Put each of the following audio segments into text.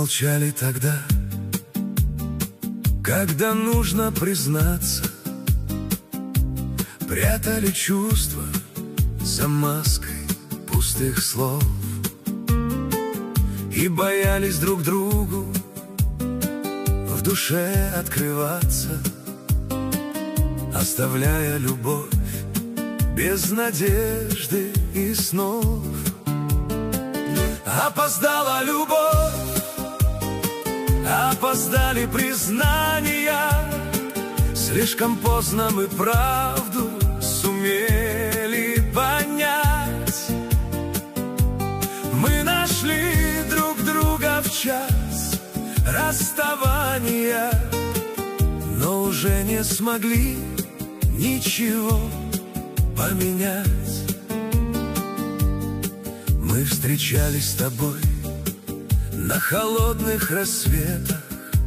молчали тогда, когда нужно признаться, прятали чувства за маской пустых слов и боялись друг другу в душе открываться, оставляя любовь без надежды и снов. Опоздала любовь, опоздали признания, слишком поздно мы правду сумели понять. Мы нашли друг друга в час расставания, но уже не смогли ничего поменять. Мы встречались с тобой на холодных рассветах,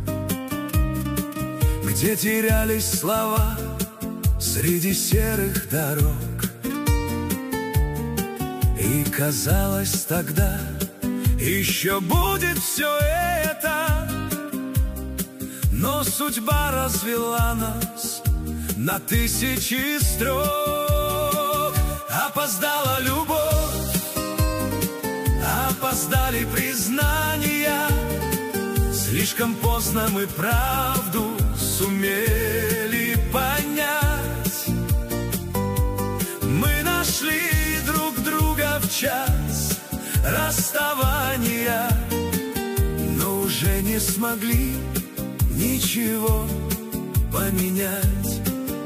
где терялись слова среди серых дорог. И казалось тогда, еще будет все это, но судьба развела нас на тысячи строк. Опоздала любовь, опоздали признания, слишком поздно мы правду сумели понять. Мы нашли друг друга в час расставания, но уже не смогли ничего поменять.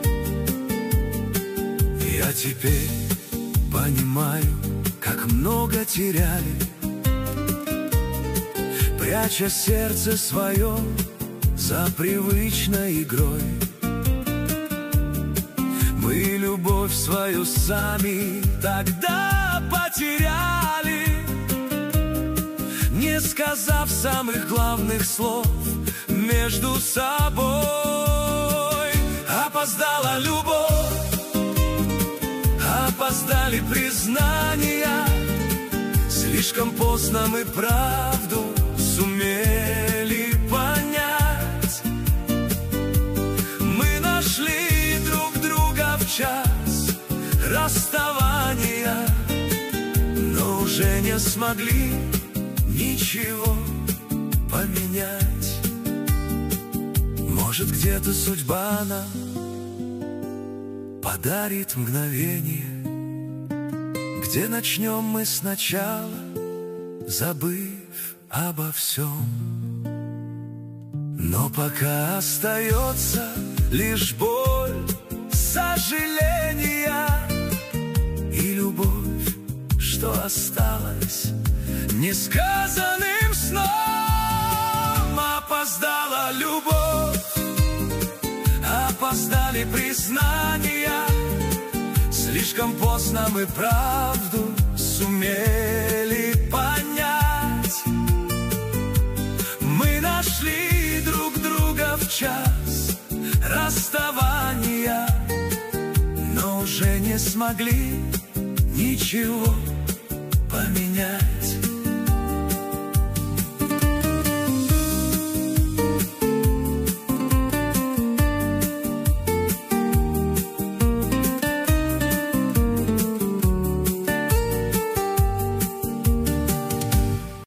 Я теперь понимаю, как много теряли, пряча сердце свое за привычной игрой. Мы любовь свою сами тогда потеряли, не сказав самых главных слов между собой. Опоздала любовь, опоздали признания, слишком поздно мы правду сумели понять. Мы нашли друг друга в час расставания, но уже не смогли ничего поменять. Может, где-то судьба нам подарит мгновение, где начнем мы сначала, забыв обо всем. Но пока остается лишь боль, сожаления и любовь, что осталась несказанным сном. Опоздала любовь, опоздали признания, слишком поздно мы правду сумели понять. Мы нашли друг друга в час расставания, но уже не смогли ничего поменять.